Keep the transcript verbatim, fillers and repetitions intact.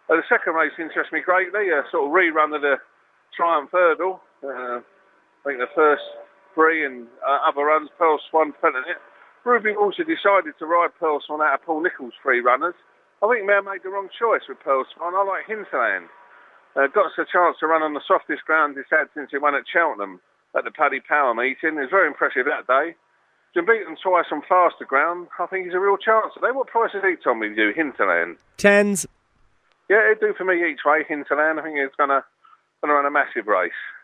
Uh, the second race interests me greatly, a sort of rerun of the Triumph Hurdle. Uh, I think the first three and uh, other runs, Pearl Swan fell in it. Ruby also decided to ride Pearl Swan out of Paul Nicholls' three runners. I think Mare made the wrong choice with Pearl Swan. I like Hinterland. Uh, got us a chance to run on the softest ground he's had since he won at Cheltenham at the Paddy Power meeting. It was very impressive that day. To beat them twice on faster ground, I think he's a real chance today. What price has he told me to do, Hinterland? Tens. Yeah, it'd do for me each way, Hinterland. I think it's going to going to run a massive race.